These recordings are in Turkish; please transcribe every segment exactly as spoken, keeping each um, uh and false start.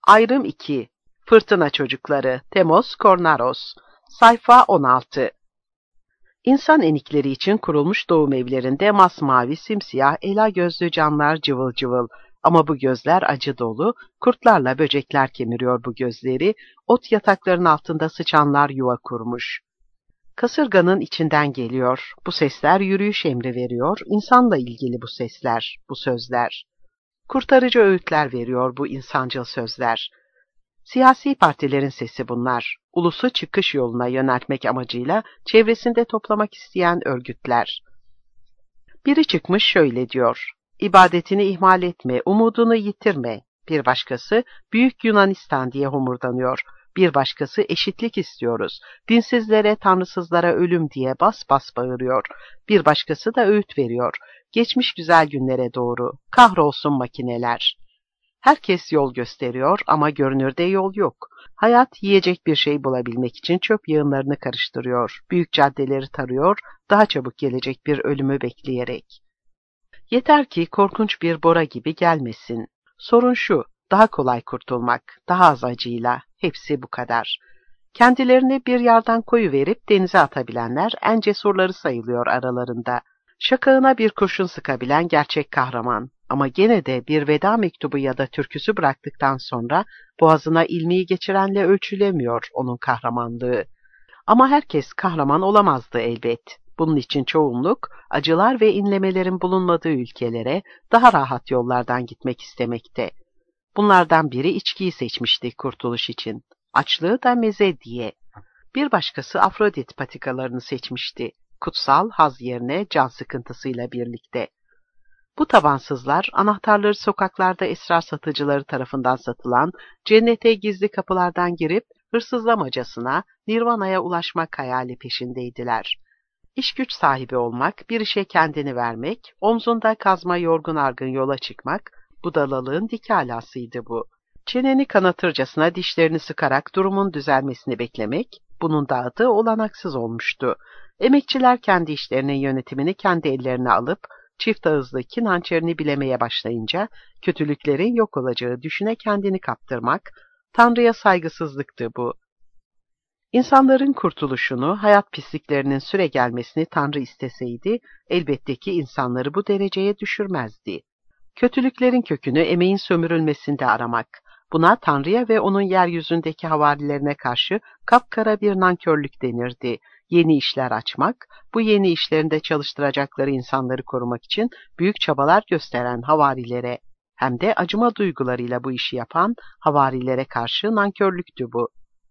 Ayrım iki. Fırtına Çocukları. Temos Kornaros. Sayfa on altı. İnsan enikleri için kurulmuş doğum evlerinde masmavi, simsiyah, ela gözlü canlar cıvıl cıvıl. Ama bu gözler acı dolu, kurtlarla böcekler kemiriyor bu gözleri, ot yatakların altında sıçanlar yuva kurmuş. Kasırganın içinden geliyor, bu sesler yürüyüş emri veriyor, insanla ilgili bu sesler, bu sözler. Kurtarıcı öğütler veriyor bu insancıl sözler. Siyasi partilerin sesi bunlar. Ulusu çıkış yoluna yöneltmek amacıyla çevresinde toplamak isteyen örgütler. Biri çıkmış şöyle diyor: İbadetini ihmal etme, umudunu yitirme. Bir başkası Büyük Yunanistan diye homurdanıyor. Bir başkası eşitlik istiyoruz, dinsizlere, tanrısızlara ölüm diye bas bas bağırıyor. Bir başkası da öğüt veriyor. Geçmiş güzel günlere doğru, kahrolsun makineler. Herkes yol gösteriyor ama görünürde yol yok. Hayat yiyecek bir şey bulabilmek için çöp yığınlarını karıştırıyor, büyük caddeleri tarıyor, daha çabuk gelecek bir ölümü bekleyerek. Yeter ki korkunç bir bora gibi gelmesin. Sorun şu, daha kolay kurtulmak, daha az acıyla, hepsi bu kadar. Kendilerini bir yerden koyuverip denize atabilenler en cesurları sayılıyor aralarında. Şakağına bir kurşun sıkabilen gerçek kahraman. Ama gene de bir veda mektubu ya da türküsü bıraktıktan sonra boğazına ilmiği geçirenle ölçülemiyor onun kahramanlığı. Ama herkes kahraman olamazdı elbet. Bunun için çoğunluk acılar ve inlemelerin bulunmadığı ülkelere daha rahat yollardan gitmek istemekte. Bunlardan biri içkiyi seçmişti kurtuluş için. Açlığı da meze diye. Bir başkası Afrodit patikalarını seçmişti. Kutsal haz yerine can sıkıntısıyla birlikte. Bu tabansızlar anahtarları sokaklarda esrar satıcıları tarafından satılan cennete gizli kapılardan girip hırsızlamacasına Nirvana'ya ulaşmak hayali peşindeydiler. İş güç sahibi olmak, bir işe kendini vermek, omzunda kazma yorgun argın yola çıkmak, budalalığın dikalasıydı bu. Çeneni kanatırcasına dişlerini sıkarak durumun düzelmesini beklemek, bunun da adı olanaksız olmuştu. Emekçiler kendi işlerinin yönetimini kendi ellerine alıp, çift ağızlı kin hançerini bilemeye başlayınca, kötülüklerin yok olacağı düşüne kendini kaptırmak, Tanrı'ya saygısızlıktı bu. İnsanların kurtuluşunu, hayat pisliklerinin süregelmesini Tanrı isteseydi, elbette ki insanları bu dereceye düşürmezdi. Kötülüklerin kökünü emeğin sömürülmesinde aramak, buna Tanrı'ya ve onun yeryüzündeki havarilerine karşı kapkara bir nankörlük denirdi. Yeni işler açmak, bu yeni işlerinde çalıştıracakları insanları korumak için büyük çabalar gösteren havarilere, hem de acıma duygularıyla bu işi yapan havarilere karşı nankörlüktü bu.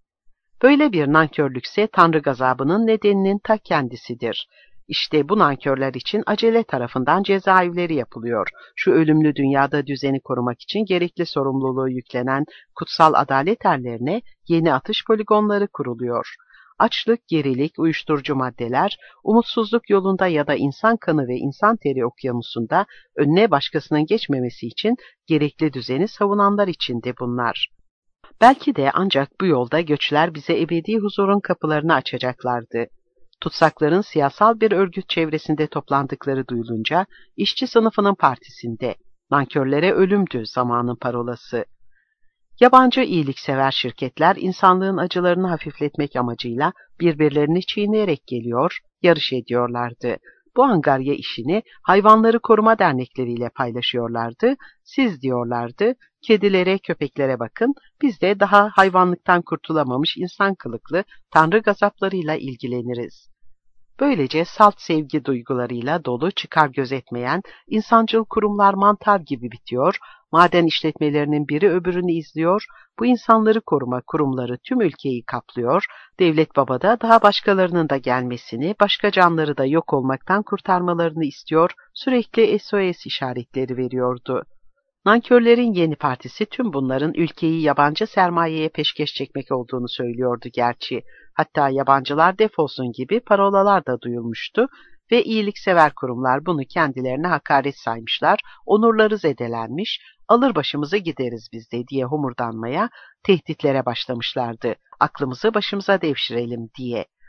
Böyle bir nankörlükse Tanrı gazabının nedeninin ta kendisidir. İşte bu nankörler için acele tarafından cezaevleri yapılıyor. Şu ölümlü dünyada düzeni korumak için gerekli sorumluluğu yüklenen kutsal adalet erlerine yeni atış poligonları kuruluyor. Açlık, gerilik, uyuşturucu maddeler, umutsuzluk yolunda ya da insan kanı ve insan teri okyanusunda önüne başkasının geçmemesi için gerekli düzeni savunanlar içindi bunlar. Belki de ancak bu yolda göçler bize ebedi huzurun kapılarını açacaklardı. Tutsakların siyasal bir örgüt çevresinde toplandıkları duyulunca, işçi sınıfının partisinde, nankörlere ölümdü zamanın parolası. Yabancı iyiliksever şirketler insanlığın acılarını hafifletmek amacıyla birbirlerini çiğneyerek geliyor, yarış ediyorlardı. Bu angarya işini hayvanları koruma dernekleriyle paylaşıyorlardı. Siz diyorlardı, kedilere, köpeklere bakın, biz de daha hayvanlıktan kurtulamamış insan kılıklı tanrı gazaplarıyla ilgileniriz. Böylece salt sevgi duygularıyla dolu çıkar gözetmeyen insancıl kurumlar mantar gibi bitiyor, maden işletmelerinin biri öbürünü izliyor, bu insanları koruma kurumları tüm ülkeyi kaplıyor, devlet baba da daha başkalarının da gelmesini, başka canları da yok olmaktan kurtarmalarını istiyor, sürekli S O S işaretleri veriyordu. Nankörlerin yeni partisi tüm bunların ülkeyi yabancı sermayeye peşkeş çekmek olduğunu söylüyordu gerçi. Hatta yabancılar defolsun gibi parolalar da duyulmuştu ve iyiliksever kurumlar bunu kendilerine hakaret saymışlar, onurları zedelenmiş, alır başımıza gideriz biz de diye homurdanmaya, tehditlere başlamışlardı, aklımızı başımıza devşirelim diye.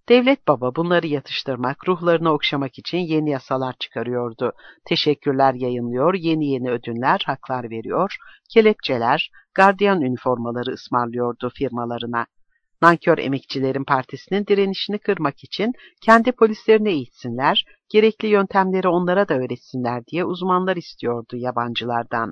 Devlet baba bunları yatıştırmak, ruhlarını okşamak için yeni yasalar çıkarıyordu. Teşekkürler yayınlıyor, yeni yeni ödünler, haklar veriyor, kelepçeler, gardiyan üniformaları ısmarlıyordu firmalarına. Nankör Emekçilerin Partisi'nin direnişini kırmak için kendi polislerini eğitsinler, gerekli yöntemleri onlara da öğretsinler diye uzmanlar istiyordu yabancılardan.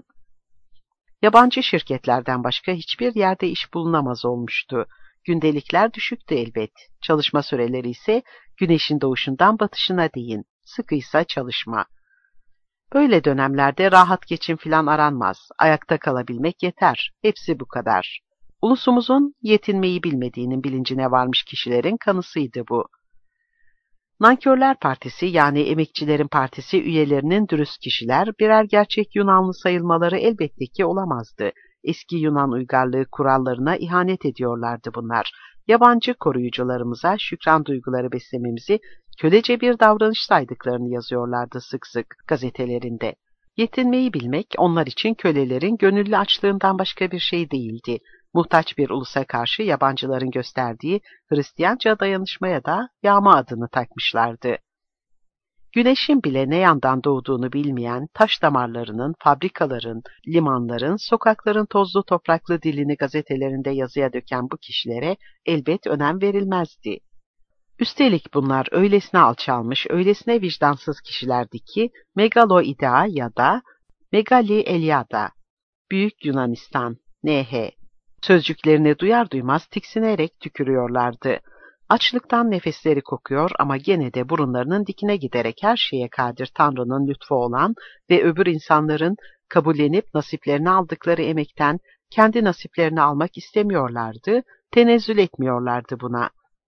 Yabancı şirketlerden başka hiçbir yerde iş bulunamaz olmuştu. Gündelikler düşüktü elbet. Çalışma süreleri ise güneşin doğuşundan batışına değin. Sıkıysa çalışma. Böyle dönemlerde rahat geçim filan aranmaz. Ayakta kalabilmek yeter. Hepsi bu kadar. Ulusumuzun yetinmeyi bilmediğinin bilincine varmış kişilerin kanısıydı bu. Nankörler Partisi yani Emekçilerin Partisi üyelerinin dürüst kişiler birer gerçek Yunanlı sayılmaları elbette ki olamazdı. Eski Yunan uygarlığı kurallarına ihanet ediyorlardı bunlar. Yabancı koruyucularımıza şükran duyguları beslememizi kölece bir davranış saydıklarını yazıyorlardı sık sık gazetelerinde. Yetinmeyi bilmek onlar için kölelerin gönüllü açlığından başka bir şey değildi. Muhtaç bir ulusa karşı yabancıların gösterdiği Hristiyanca dayanışmaya da yağma adını takmışlardı. Güneşin bile ne yandan doğduğunu bilmeyen, taş damarlarının, fabrikaların, limanların, sokakların tozlu topraklı dilini gazetelerinde yazıya döken bu kişilere elbet önem verilmezdi. Üstelik bunlar öylesine alçalmış, öylesine vicdansız kişilerdi ki Megaloidea ya da Megali Eliada, Büyük Yunanistan, N H sözcüklerini duyar duymaz tiksinerek tükürüyorlardı. Açlıktan nefesleri kokuyor ama gene de burunlarının dikine giderek her şeye kadir Tanrı'nın lütfu olan ve öbür insanların kabullenip nasiplerini aldıkları emekten kendi nasiplerini almak istemiyorlardı, tenezzül etmiyorlardı buna.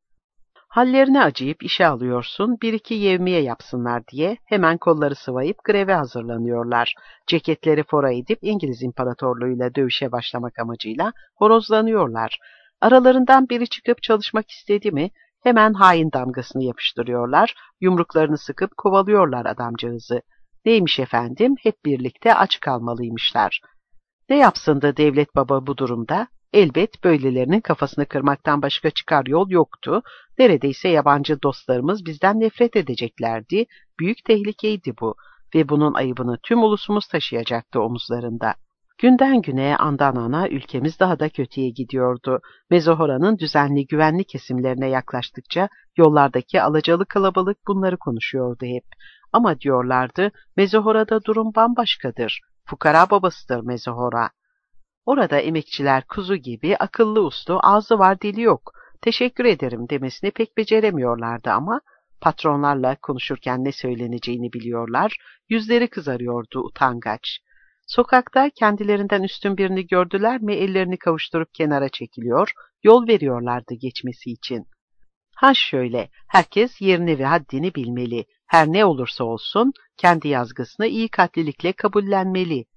Hallerine acıyıp işe alıyorsun, bir iki yevmiye yapsınlar diye hemen kolları sıvayıp greve hazırlanıyorlar. Ceketleri fora edip İngiliz İmparatorluğu'yla dövüşe başlamak amacıyla horozlanıyorlar. Aralarından biri çıkıp çalışmak istedi mi hemen hain damgasını yapıştırıyorlar, yumruklarını sıkıp kovalıyorlar adamcağızı. Neymiş efendim, hep birlikte aç kalmalıymışlar. Ne yapsın da devlet baba bu durumda? Elbet böylelerinin kafasını kırmaktan başka çıkar yol yoktu. Neredeyse yabancı dostlarımız bizden nefret edeceklerdi. Büyük tehlikeydi bu ve bunun ayıbını tüm ulusumuz taşıyacaktı omuzlarında. Günden güne, andan ana ülkemiz daha da kötüye gidiyordu. Mezohora'nın düzenli güvenli kesimlerine yaklaştıkça yollardaki alacalı kalabalık bunları konuşuyordu hep. Ama diyorlardı, Mezohora'da durum bambaşkadır. Fukara babasıdır Mezohora. Orada emekçiler kuzu gibi akıllı uslu, ağzı var dili yok. Teşekkür ederim demesini pek beceremiyorlardı ama patronlarla konuşurken ne söyleneceğini biliyorlar, yüzleri kızarıyordu utangaç. Sokakta kendilerinden üstün birini gördüler mi ellerini kavuşturup kenara çekiliyor, yol veriyorlardı geçmesi için. Ha şöyle, herkes yerini ve haddini bilmeli, her ne olursa olsun kendi yazgısını iyi kalplilikle kabullenmeli.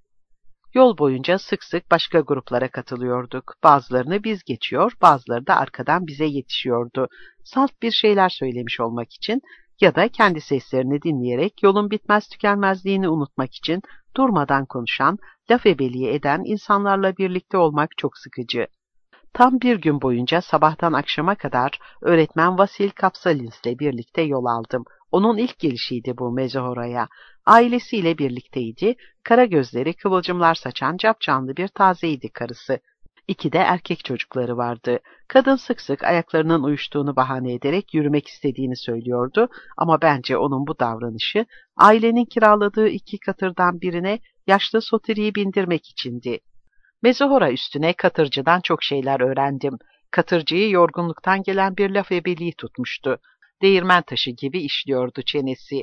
Yol boyunca sık sık başka gruplara katılıyorduk. Bazılarını biz geçiyor, bazıları da arkadan bize yetişiyordu. Salt bir şeyler söylemiş olmak için ya da kendi seslerini dinleyerek yolun bitmez tükenmezliğini unutmak için durmadan konuşan, laf ebeliği eden insanlarla birlikte olmak çok sıkıcı. Tam bir gün boyunca sabahtan akşama kadar öğretmen Vasil Kapsalins'le birlikte yol aldım. Onun ilk gelişiydi bu Mezohora'ya. Ailesiyle birlikteydi. Kara gözleri, kıvılcımlar saçan capcanlı bir tazeydi karısı. İki de erkek çocukları vardı. Kadın sık sık ayaklarının uyuştuğunu bahane ederek yürümek istediğini söylüyordu ama bence onun bu davranışı ailenin kiraladığı iki katırdan birine yaşlı sotiriyi bindirmek içindi. Mezohora üstüne katırcıdan çok şeyler öğrendim. Katırcıyı yorgunluktan gelen bir laf ebeliği tutmuştu. Değirmen taşı gibi işliyordu çenesi.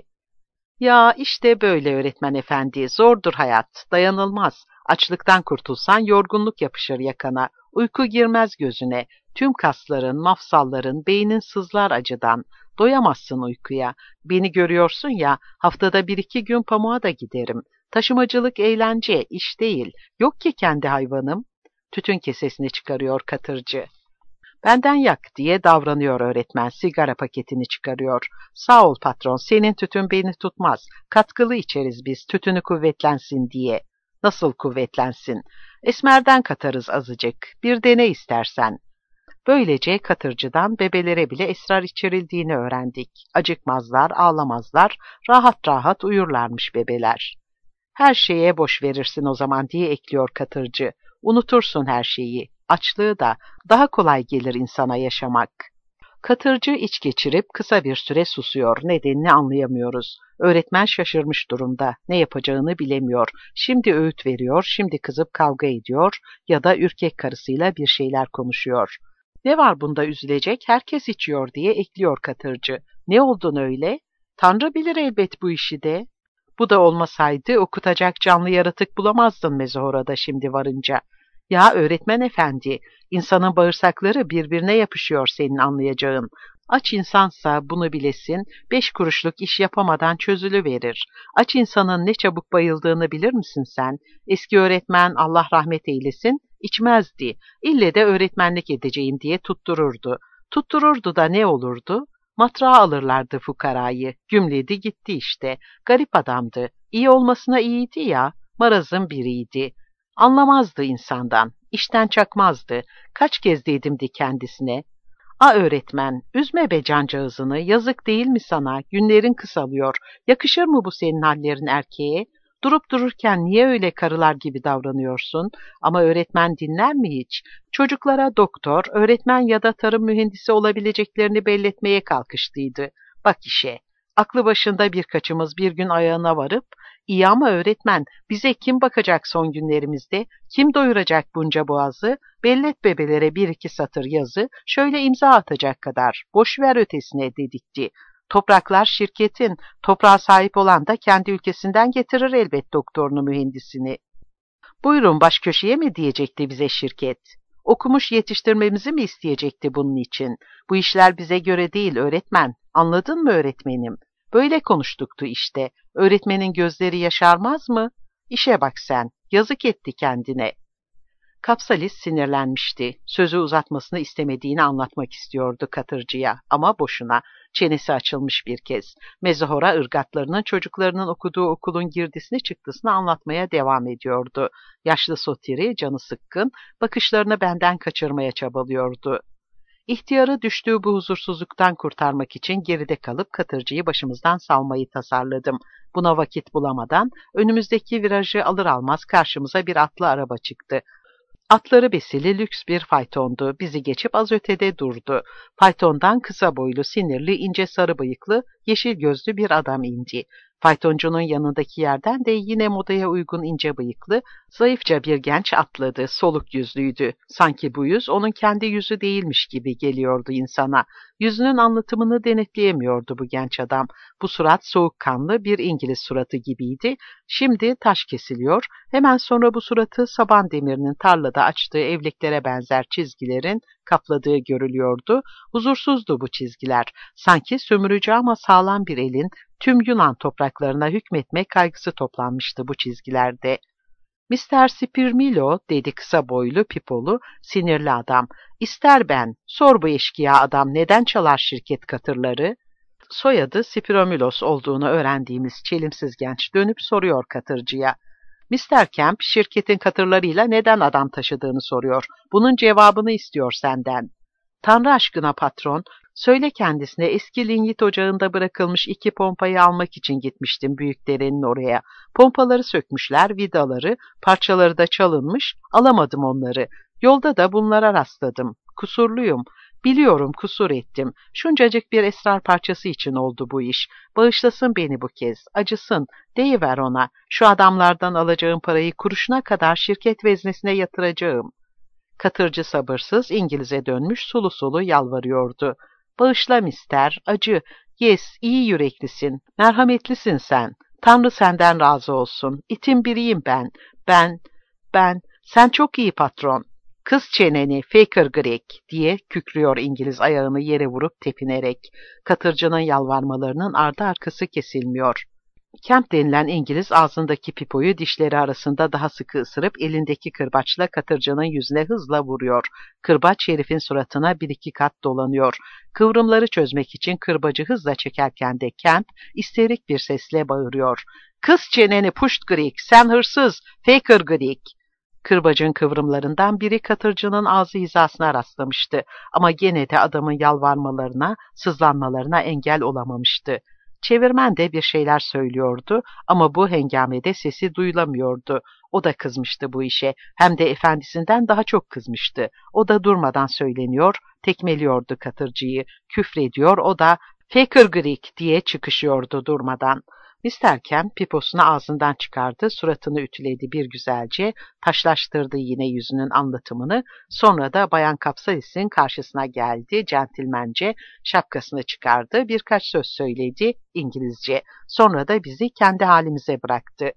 Ya işte böyle öğretmen efendi, zordur hayat, dayanılmaz. Açlıktan kurtulsan yorgunluk yapışır yakana, uyku girmez gözüne, tüm kasların, mafsalların, beynin sızlar acıdan. Doyamazsın uykuya. Beni görüyorsun ya, haftada bir iki gün pamuğa da giderim. Taşımacılık eğlence, iş değil. Yok ki kendi hayvanım. Tütün kesesini çıkarıyor katırcı. Benden yak diye davranıyor öğretmen, sigara paketini çıkarıyor. Sağ ol patron, senin tütün beni tutmaz. Katkılı içeriz biz, tütünü kuvvetlensin diye. Nasıl kuvvetlensin? Esmerden katarız azıcık, bir dene istersen. Böylece katırcıdan bebelere bile esrar içirildiğini öğrendik. Acıkmazlar, ağlamazlar, rahat rahat uyurlarmış bebeler. Her şeye boş verirsin o zaman diye ekliyor katırcı. Unutursun her şeyi, açlığı da, daha kolay gelir insana yaşamak. Katırcı iç geçirip kısa bir süre susuyor, nedenini anlayamıyoruz. Öğretmen şaşırmış durumda, ne yapacağını bilemiyor. Şimdi öğüt veriyor, şimdi kızıp kavga ediyor ya da ürkek karısıyla bir şeyler konuşuyor. Ne var bunda üzülecek, herkes içiyor diye ekliyor katırcı. Ne oldun öyle? Tanrı bilir elbet bu işi de. Bu da olmasaydı okutacak canlı yaratık bulamazdın mezhorada şimdi varınca. Ya öğretmen efendi, insanın bağırsakları birbirine yapışıyor senin anlayacağın. Aç insansa bunu bilesin, beş kuruşluk iş yapamadan çözülüverir. Aç insanın ne çabuk bayıldığını bilir misin sen? Eski öğretmen Allah rahmet eylesin, içmezdi. İlle de öğretmenlik edeceğim diye tuttururdu. Tuttururdu da ne olurdu? Matrağı alırlardı fukarayı. Gümledi gitti işte. Garip adamdı. İyi olmasına iyiydi ya, marazın biriydi. Anlamazdı insandan, işten çakmazdı. Kaç kez dedimdi kendisine. A öğretmen, üzme be cancağızını, yazık değil mi sana? Günlerin kısalıyor. Yakışır mı bu senin hallerin erkeğe? Durup dururken niye öyle karılar gibi davranıyorsun? Ama öğretmen dinler mi hiç? Çocuklara doktor, öğretmen ya da tarım mühendisi olabileceklerini belletmeye kalkıştıydı. Bak işe. Aklı başında birkaçımız bir gün ayağına varıp, İyi ama öğretmen, bize kim bakacak son günlerimizde? Kim doyuracak bunca boğazı? Bellet bebelere bir iki satır yazı, şöyle imza atacak kadar. Boş ver ötesine dedikti. Topraklar şirketin, toprağa sahip olan da kendi ülkesinden getirir elbet doktorunu, mühendisini. Buyurun baş köşeye mi diyecekti bize şirket? Okumuş yetiştirmemizi mi isteyecekti bunun için? Bu işler bize göre değil öğretmen. Anladın mı öğretmenim? Böyle konuştuktu işte. Öğretmenin gözleri yaşarmaz mı? İşe bak sen, yazık etti kendine. Kapsalis sinirlenmişti. Sözü uzatmasını istemediğini anlatmak istiyordu katırcıya ama boşuna. Çenesi açılmış bir kez. Mezahora ırgatlarının çocuklarının okuduğu okulun girdisini çıktısını anlatmaya devam ediyordu. Yaşlı sotiri, canı sıkkın, bakışlarını benden kaçırmaya çabalıyordu. İhtiyarı düştüğü bu huzursuzluktan kurtarmak için geride kalıp katırcıyı başımızdan savmayı tasarladım. Buna vakit bulamadan önümüzdeki virajı alır almaz karşımıza bir atlı araba çıktı. Atları besili lüks bir faytondu. Bizi geçip az ötede durdu. Faytondan kısa boylu, sinirli, ince sarı bıyıklı, yeşil gözlü bir adam indi. Faytoncunun yanındaki yerden de yine modaya uygun ince bıyıklı, zayıfça bir genç atladı. Soluk yüzlüydü. Sanki bu yüz onun kendi yüzü değilmiş gibi geliyordu insana. Yüzünün anlatımını denetleyemiyordu bu genç adam. Bu surat soğukkanlı bir İngiliz suratı gibiydi. Şimdi taş kesiliyor. Hemen sonra bu suratı saban demirinin tarlada açtığı evliklere benzer çizgilerin kapladığı görülüyordu. Huzursuzdu bu çizgiler. Sanki sömürücü ama sağlam bir elin tüm Yunan topraklarına hükmetme kaygısı toplanmıştı bu çizgilerde. mister Spirmilo dedi kısa boylu, pipolu, sinirli adam. İster ben, sor bu eşkıya adam neden çalar şirket katırları? Soyadı Spiromilos olduğunu öğrendiğimiz çelimsiz genç dönüp soruyor katırcıya. mister Kemp şirketin katırlarıyla neden adam taşıdığını soruyor. Bunun cevabını istiyor senden. Tanrı aşkına patron, söyle kendisine eski linyit ocağında bırakılmış iki pompayı almak için gitmiştim büyükderenin oraya. Pompaları sökmüşler, vidaları, parçaları da çalınmış, alamadım onları. Yolda da bunlara rastladım. Kusurluyum. Biliyorum kusur ettim. Şuncacık bir esrar parçası için oldu bu iş. Bağışlasın beni bu kez. Acısın. Deyiver ona. Şu adamlardan alacağım parayı kuruşuna kadar şirket veznesine yatıracağım. Katırcı sabırsız İngiliz'e dönmüş sulu sulu yalvarıyordu. Bağışla mister, acı. Yes, iyi yüreklisin. Merhametlisin sen. Tanrı senden razı olsun. İtin biriyim ben. Ben, ben, sen çok iyi patron. Kız çeneni, Faker Greg diye kükrüyor İngiliz ayağını yere vurup tepinerek. Katırcının yalvarmalarının ardı arkası kesilmiyor. Kemp denilen İngiliz ağzındaki pipoyu dişleri arasında daha sıkı ısırıp elindeki kırbaçla katırcının yüzüne hızla vuruyor. Kırbaç herifin suratına bir iki kat dolanıyor. Kıvrımları çözmek için kırbacı hızla çekerken de Kemp isterik bir sesle bağırıyor. Kız çeneni puşt Greg, sen hırsız, Faker Greg. Kırbacın kıvrımlarından biri katırcının ağzı hizasına rastlamıştı ama gene de adamın yalvarmalarına, sızlanmalarına engel olamamıştı. Çevirmen de bir şeyler söylüyordu ama bu hengamede sesi duyulamıyordu. O da kızmıştı bu işe, hem de efendisinden daha çok kızmıştı. O da durmadan söyleniyor, tekmeliyordu katırcıyı, küfrediyor, o da "Fekirgirik" diye çıkışıyordu durmadan. mister Kemp piposunu ağzından çıkardı, suratını ütüledi bir güzelce, taşlaştırdı yine yüzünün anlatımını, sonra da Bayan Kapsalis'in karşısına geldi, centilmence şapkasını çıkardı, birkaç söz söyledi İngilizce, sonra da bizi kendi halimize bıraktı.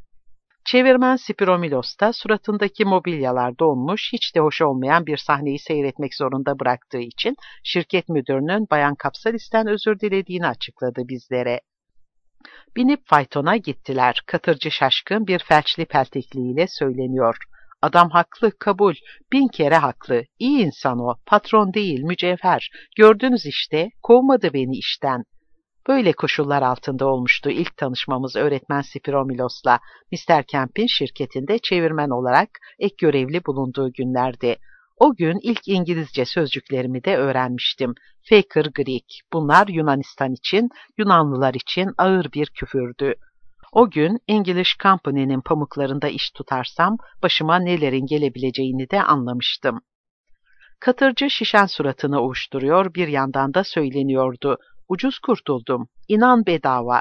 Çevirmen Spiromilos da suratındaki mobilyalar donmuş, hiç de hoş olmayan bir sahneyi seyretmek zorunda bıraktığı için şirket müdürünün Bayan Kapsalis'ten özür dilediğini açıkladı bizlere. Binip faytona gittiler. Katırcı şaşkın bir felçli peltekliğiyle söyleniyor. Adam haklı, kabul, bin kere haklı. İyi insan o, patron değil, mücevher. Gördünüz işte, kovmadı beni işten. Böyle koşullar altında olmuştu ilk tanışmamız öğretmen Spiromilos'la. mister Kemp'in şirketinde çevirmen olarak ek görevli bulunduğu günlerdi. O gün ilk İngilizce sözcüklerimi de öğrenmiştim. Fekirgirik, bunlar Yunanistan için, Yunanlılar için ağır bir küfürdü. O gün English Company'nin pamuklarında iş tutarsam başıma nelerin gelebileceğini de anlamıştım. Katırcı şişen suratını ovuşturuyor, bir yandan da söyleniyordu. Ucuz kurtuldum, inan bedava.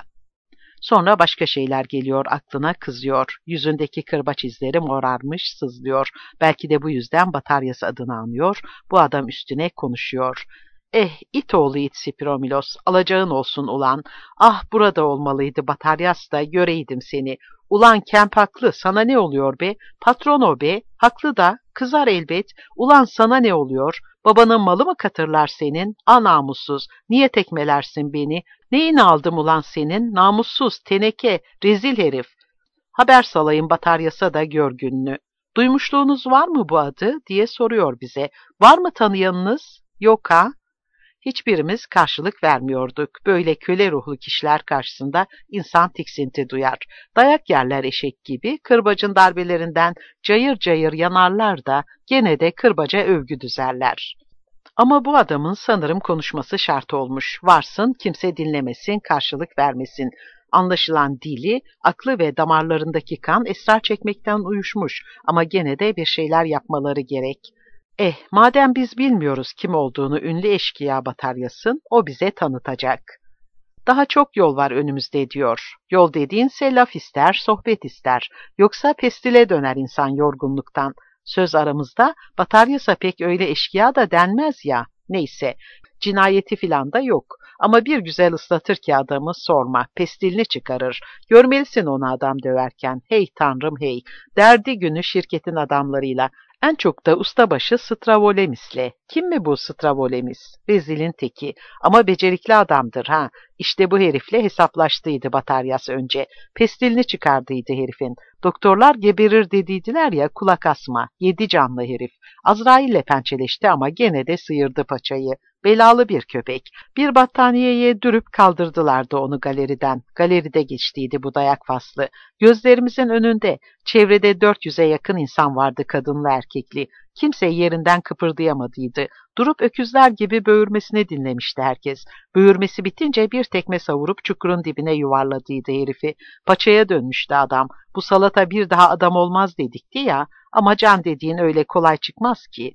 Sonra başka şeyler geliyor aklına, kızıyor. Yüzündeki kırbaç izleri morarmış, sızlıyor. Belki de bu yüzden Bataryas adını anıyor. Bu adam üstüne konuşuyor. Eh, it oğlu it Spiromilos, alacağın olsun ulan. Ah, burada olmalıydı Bataryas da göreydim seni. Ulan Kemp haklı, sana ne oluyor be? Patron o be, haklı da, kızar elbet. Ulan sana ne oluyor? Babanın malı mı katırlar senin? A namussuz, niye tekmelersin beni? Neyini aldım ulan senin? Namussuz, teneke, rezil herif. Haber salayım Bataryas'a da gör gününü. Duymuşluğunuz var mı bu adı diye soruyor bize. Var mı tanıyanınız? Yok ha? Hiçbirimiz karşılık vermiyorduk. Böyle köle ruhlu kişiler karşısında insan tiksinti duyar. Dayak yerler eşek gibi, kırbacın darbelerinden cayır cayır yanarlar da gene de kırbaca övgü düzerler. Ama bu adamın sanırım konuşması şart olmuş. Varsın, kimse dinlemesin, karşılık vermesin. Anlaşılan dili, aklı ve damarlarındaki kan esrar çekmekten uyuşmuş ama gene de bir şeyler yapmaları gerek. Eh, madem biz bilmiyoruz kim olduğunu ünlü eşkıya Bataryas'ın, o bize tanıtacak. Daha çok yol var önümüzde diyor. Yol dediğinse laf ister, sohbet ister. Yoksa pestile döner insan yorgunluktan. Söz aramızda, Bataryas'a pek öyle eşkıya da denmez ya. Neyse, cinayeti filan da yok. Ama bir güzel ıslatır ki adamı sorma, pestilini çıkarır. Görmelisin onu adam döverken. Hey tanrım hey, derdi günü şirketin adamlarıyla. En çok da ustabaşı Stravolemis'le. Kim mi bu Stravolemis? Rezilin teki. Ama becerikli adamdır ha. İşte bu herifle hesaplaştıydı Bataryas önce. Pestilini çıkardıydı herifin. Doktorlar geberir dediydiler ya, kulak asma. Yedi canlı herif. Azrail'le pençeleşti ama gene de sıyırdı paçayı. Belalı bir köpek. Bir battaniyeye dürüp kaldırdılardı onu galeriden. Galeride geçtiydi bu dayak faslı. Gözlerimizin önünde. Çevrede dört yüze yakın insan vardı, kadınlı erkekli. Kimse yerinden kıpırdayamadıydı. Durup öküzler gibi böğürmesini dinlemişti herkes. Böğürmesi bitince bir tekme savurup çukurun dibine yuvarladıydı herifi. Paçaya dönmüştü adam. Bu salata bir daha adam olmaz dedikti ya, ama can dediğin öyle kolay çıkmaz ki.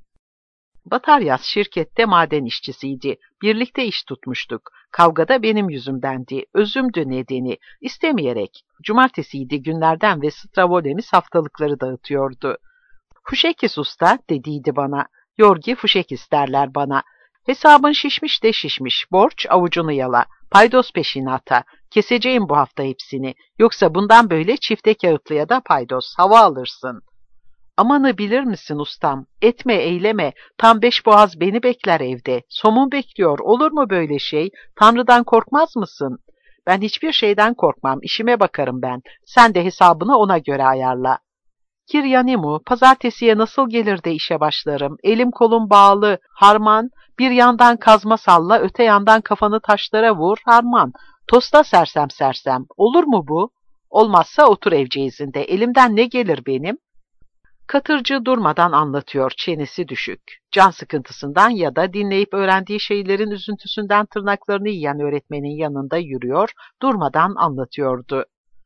Bataryas şirkette maden işçisiydi. Birlikte iş tutmuştuk. Kavgada benim yüzümdendi. Özümdü nedeni. İstemeyerek. Cumartesiydi günlerden ve Stravolemis haftalıkları dağıtıyordu. Fuşekis usta dediydi bana. Yorgi Fuşekis derler bana. Hesabın şişmiş de şişmiş. Borç avucunu yala. Paydos peşinata. Keseceğim bu hafta hepsini. Yoksa bundan böyle çifte kağıtlıya da paydos. Hava alırsın. Amanı bilir misin ustam? Etme eyleme. Tam beş boğaz beni bekler evde. Somun bekliyor. Olur mu böyle şey? Tanrı'dan korkmaz mısın? Ben hiçbir şeyden korkmam. İşime bakarım ben. Sen de hesabını ona göre ayarla. Kiryanimu, pazartesiye nasıl gelir de işe başlarım? Elim kolum bağlı. Harman, bir yandan kazma salla, öte yandan kafanı taşlara vur. Harman, tosta sersem sersem. Olur mu bu? Olmazsa otur evceğizinde. Elimden ne gelir benim? Katırcı durmadan anlatıyor, çenesi düşük. Can sıkıntısından ya da dinleyip öğrendiği şeylerin üzüntüsünden tırnaklarını yiyen öğretmenin yanında yürüyor, durmadan anlatıyordu.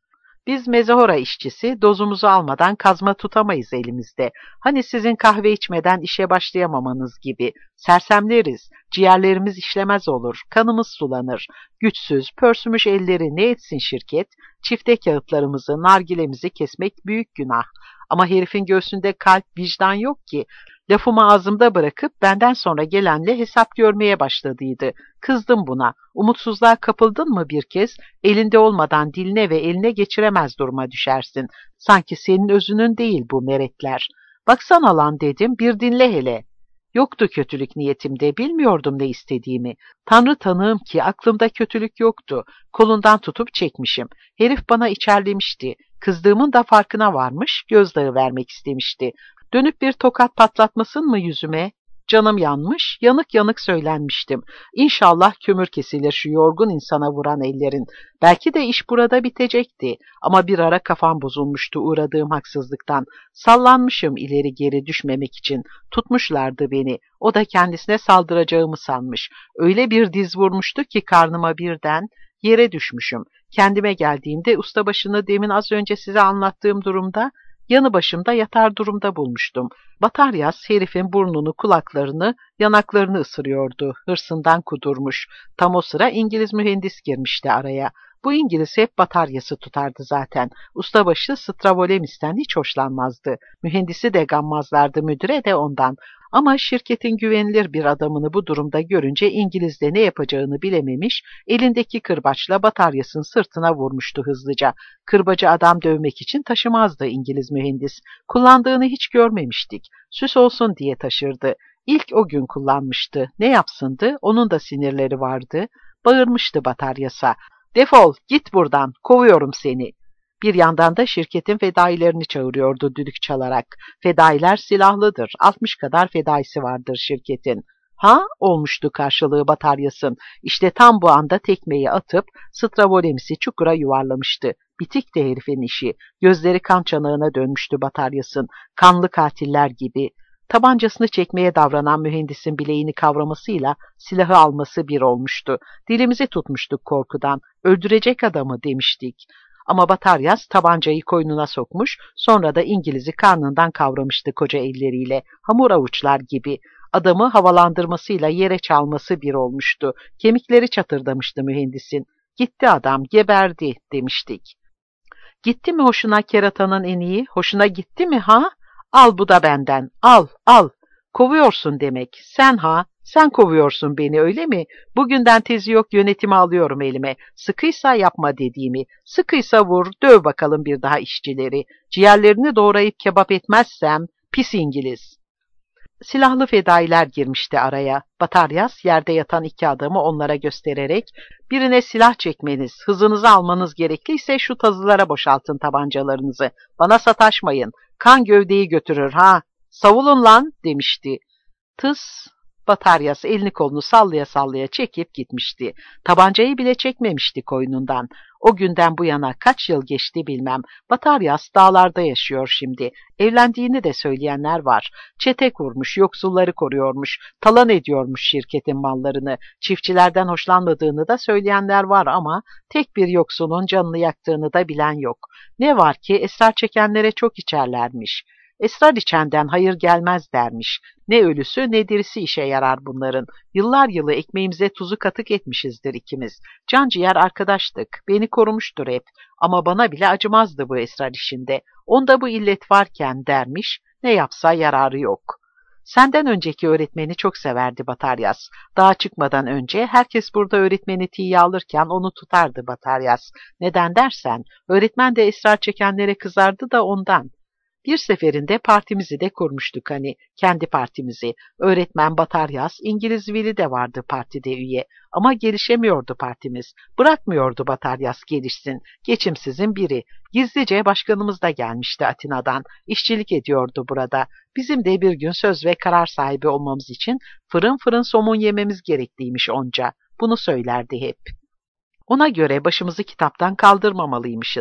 Biz mezahora işçisi dozumuzu almadan kazma tutamayız elimizde. Hani sizin kahve içmeden işe başlayamamanız gibi. Sersemleriz, ciğerlerimiz işlemez olur, kanımız sulanır. Güçsüz, pörsümüş elleri ne etsin şirket? Çifte kağıtlarımızı, nargilemizi kesmek büyük günah. Ama herifin göğsünde kalp, vicdan yok ki. Lafımı ağzımda bırakıp benden sonra gelenle hesap görmeye başladıydı. Kızdım buna. Umutsuzluğa kapıldın mı bir kez, elinde olmadan diline ve eline geçiremez duruma düşersin. Sanki senin özünün değil bu meretler. Baksana lan dedim, bir dinle hele. Yoktu kötülük niyetimde, bilmiyordum ne istediğimi. Tanrı tanığım ki aklımda kötülük yoktu. Kolundan tutup çekmişim. Herif bana içerlemişti. Kızdığımın da farkına varmış, gözdağı vermek istemişti. Dönüp bir tokat patlatmasın mı yüzüme? Canım yanmış, yanık yanık söylenmiştim. İnşallah kömür kesilir şu yorgun insana vuran ellerin. Belki de iş burada bitecekti. Ama bir ara kafam bozulmuştu uğradığım haksızlıktan. Sallanmışım ileri geri düşmemek için. Tutmuşlardı beni. O da kendisine saldıracağımı sanmış. Öyle bir diz vurmuştu ki karnıma birden yere düşmüşüm. Kendime geldiğimde ustabaşını demin az önce size anlattığım durumda yanı başımda yatar durumda bulmuştum. Bataryas herifin burnunu, kulaklarını, yanaklarını ısırıyordu. Hırsından kudurmuş. Tam o sıra İngiliz mühendis girmişti araya. Bu İngiliz hep Bataryas'ı tutardı zaten. Ustabaşı Stravolemis'ten hiç hoşlanmazdı. Mühendisi de gammazlardı, müdüre de ondan. Ama şirketin güvenilir bir adamını bu durumda görünce İngiliz de ne yapacağını bilememiş, elindeki kırbaçla Bataryas'ın sırtına vurmuştu hızlıca. Kırbacı adam dövmek için taşımazdı İngiliz mühendis. Kullandığını hiç görmemiştik. Süs olsun diye taşırdı. İlk o gün kullanmıştı. Ne yapsındı? Onun da sinirleri vardı. Bağırmıştı Bataryas'a. Defol, git buradan, kovuyorum seni. Bir yandan da şirketin fedailerini çağırıyordu düdük çalarak. Fedailer silahlıdır, altmış kadar fedaisi vardır şirketin. Ha, olmuştu karşılığı Bataryas'ın. İşte tam bu anda tekmeyi atıp Stravolemis'i çukura yuvarlamıştı. Bitik de herifin işi. Gözleri kan çanağına dönmüştü Bataryas'ın. Kanlı katiller gibi. Tabancasını çekmeye davranan mühendisin bileğini kavramasıyla silahı alması bir olmuştu. Dilimizi tutmuştuk korkudan. Öldürecek adamı demiştik. Ama Bataryas tabancayı koynuna sokmuş, sonra da İngiliz'i karnından kavramıştı koca elleriyle, hamur avuçlar gibi. Adamı havalandırmasıyla yere çalması bir olmuştu. Kemikleri çatırdamıştı mühendisin. Gitti adam, geberdi demiştik. Gitti mi hoşuna keratanın eniği? Hoşuna gitti mi ha? Al bu da benden, al, al. Kovuyorsun demek, sen ha? Sen kovuyorsun beni öyle mi? Bugünden tezi yok yönetimi alıyorum elime. Sıkıysa yapma dediğimi. Sıkıysa vur, döv bakalım bir daha işçileri. Ciğerlerini doğrayıp kebap etmezsem pis İngiliz. Silahlı fedailer girmişti araya. Bataryas yerde yatan iki adamı onlara göstererek birine silah çekmeniz, hızınızı almanız gerekliyse şu tazılara boşaltın tabancalarınızı. Bana sataşmayın. Kan gövdeyi götürür ha. Savulun lan demişti. Tıs. Bataryas elini kolunu sallaya sallaya çekip gitmişti. Tabancayı bile çekmemişti koynundan. O günden bu yana kaç yıl geçti bilmem. Bataryas dağlarda yaşıyor şimdi. Evlendiğini de söyleyenler var. Çete kurmuş, yoksulları koruyormuş, talan ediyormuş şirketin mallarını. Çiftçilerden hoşlanmadığını da söyleyenler var ama tek bir yoksulun canını yaktığını da bilen yok. Ne var ki esrar çekenlere çok içerlermiş. Esrar içenden hayır gelmez dermiş. Ne ölüsü ne dirisi işe yarar bunların. Yıllar yılı ekmeğimize tuzu katık etmişizdir ikimiz. Can ciğer arkadaştık. Beni korumuştur hep. Ama bana bile acımazdı bu esrar işinde. Onda bu illet varken dermiş, ne yapsa yararı yok. Senden önceki öğretmeni çok severdi Bataryas. Dağa çıkmadan önce herkes burada öğretmeni tiye alırken onu tutardı Bataryas. Neden dersen, öğretmen de esrar çekenlere kızardı da ondan. Bir seferinde partimizi de kurmuştuk hani, kendi partimizi. Öğretmen Bataryas, İngiliz Vili de vardı partide üye. Ama gelişemiyordu partimiz. Bırakmıyordu Bataryas gelişsin. Geçimsizin biri. Gizlice başkanımız da gelmişti Atina'dan. İşçilik ediyordu burada. Bizim de bir gün söz ve karar sahibi olmamız için fırın fırın somun yememiz gerekliymiş onca. Bunu söylerdi hep. Ona göre başımızı kitaptan kaldırmamalıymışız.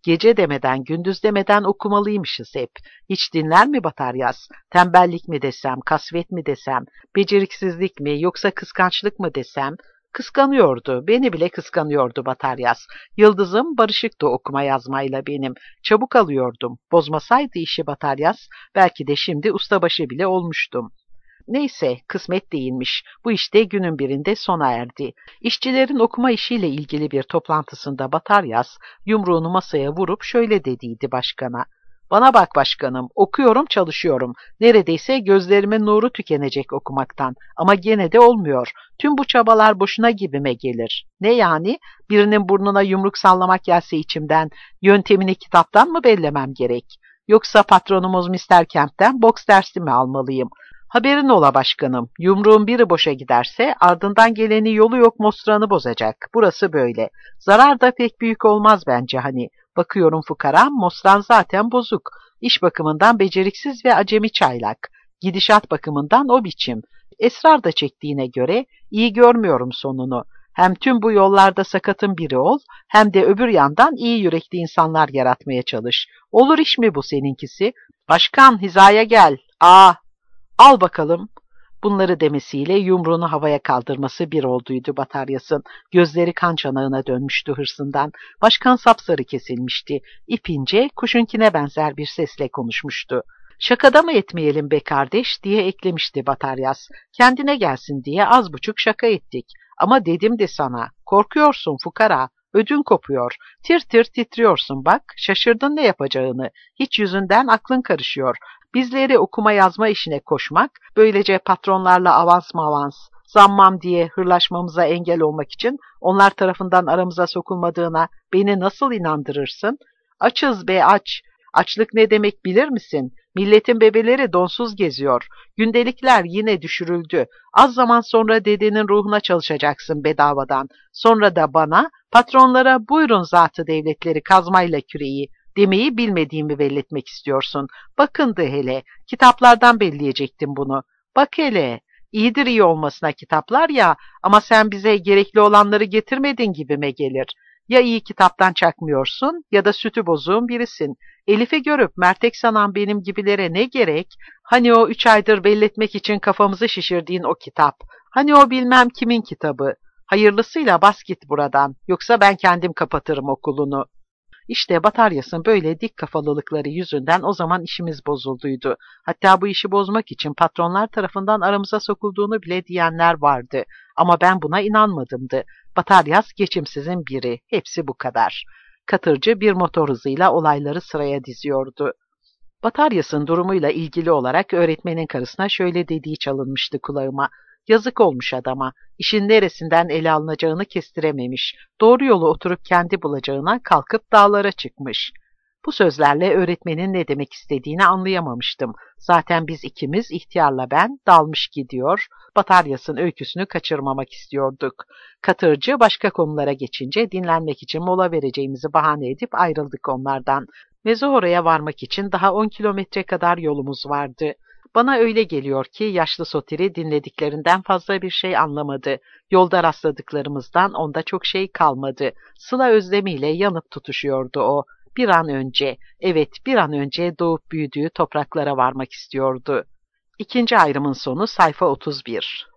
Gece demeden, gündüz demeden okumalıymışız hep. Hiç dinler mi Bataryas? Tembellik mi desem, kasvet mi desem, beceriksizlik mi yoksa kıskançlık mı desem? Kıskanıyordu, beni bile kıskanıyordu Bataryas. Yıldızım barışıktı okuma yazmayla benim. Çabuk alıyordum. Bozmasaydı işi Bataryas, belki de şimdi ustabaşı bile olmuştum. Neyse, kısmet değilmiş. Bu işte günün birinde sona erdi. İşçilerin okuma işiyle ilgili bir toplantısında Bataryas, yumruğunu masaya vurup şöyle dediydi başkana. Bana bak başkanım, okuyorum çalışıyorum. Neredeyse gözlerimin nuru tükenecek okumaktan. Ama gene de olmuyor. Tüm bu çabalar boşuna gibime gelir. Ne yani? Birinin burnuna yumruk sallamak gelse içimden, yöntemini kitaptan mı bellemem gerek? Yoksa patronumuz mister Kemp'ten boks dersi mi almalıyım? Haberin ola başkanım, yumruğun biri boşa giderse ardından geleni yolu yok mostranı bozacak. Burası böyle. Zarar da pek büyük olmaz bence hani. Bakıyorum fukara, mostran zaten bozuk. İş bakımından beceriksiz ve acemi çaylak. Gidişat bakımından o biçim. Esrar da çektiğine göre iyi görmüyorum sonunu. Hem tüm bu yollarda sakatın biri ol, hem de öbür yandan iyi yürekli insanlar yaratmaya çalış. Olur iş mi bu seninkisi? Başkan hizaya gel. Aa! Al bakalım. Bunları demesiyle yumruğunu havaya kaldırması bir olduydu Bataryas'ın. Gözleri kan çanağına dönmüştü hırsından. Başkan sapsarı kesilmişti. İpince kuşunkine benzer bir sesle konuşmuştu. Şakada mı etmeyelim be kardeş diye eklemişti Bataryas. Kendine gelsin diye az buçuk şaka ettik. Ama dedim de sana, korkuyorsun fukara. Ödün kopuyor. Tir tir titriyorsun bak. Şaşırdın ne yapacağını. Hiç yüzünden aklın karışıyor. Bizleri okuma yazma işine koşmak, böylece patronlarla avans mavans, zammam diye hırlaşmamıza engel olmak için onlar tarafından aramıza sokulmadığına beni nasıl inandırırsın? Açız be aç. Açlık ne demek bilir misin? Milletin bebeleri donsuz geziyor. Gündelikler yine düşürüldü. Az zaman sonra dedenin ruhuna çalışacaksın bedavadan. Sonra da bana, patronlara buyurun zatı devletleri kazmayla küreği demeyi bilmediğimi belletmek istiyorsun. Bakındı hele, kitaplardan belleyecektim bunu. Bak hele, iyidir iyi olmasına kitaplar ya, ama sen bize gerekli olanları getirmedin gibime gelir. Ya iyi kitaptan çakmıyorsun ya da sütü bozuğun birisin. Elif'i görüp mertek sanan benim gibilere ne gerek? Hani o üç aydır belletmek için kafamızı şişirdiğin o kitap? Hani o bilmem kimin kitabı? Hayırlısıyla bas git buradan, yoksa ben kendim kapatırım okulunu. İşte Bataryas'ın böyle dik kafalılıkları yüzünden o zaman işimiz bozulduydu. Hatta bu işi bozmak için patronlar tarafından aramıza sokulduğunu bile diyenler vardı. Ama ben buna inanmadımdı. Bataryas geçimsizin biri. Hepsi bu kadar. Katırcı bir motor hızıyla olayları sıraya diziyordu. Bataryas'ın durumuyla ilgili olarak öğretmenin karısına şöyle dediği çalınmıştı kulağıma. Yazık olmuş adama. İşin neresinden ele alınacağını kestirememiş. Doğru yolu oturup kendi bulacağına kalkıp dağlara çıkmış. Bu sözlerle öğretmenin ne demek istediğini anlayamamıştım. Zaten biz ikimiz, ihtiyarla ben, dalmış gidiyor, Bataryas'ın öyküsünü kaçırmamak istiyorduk. Katırcı başka konulara geçince dinlenmek için mola vereceğimizi bahane edip ayrıldık onlardan. Mezohora'ya varmak için daha on kilometre kadar yolumuz vardı. Bana öyle geliyor ki yaşlı Sotiri dinlediklerinden fazla bir şey anlamadı. Yolda rastladıklarımızdan onda çok şey kalmadı. Sıla özlemiyle yanıp tutuşuyordu o. Bir an önce, evet bir an önce doğup büyüdüğü topraklara varmak istiyordu. İkinci ayrımın sonu sayfa otuz bir.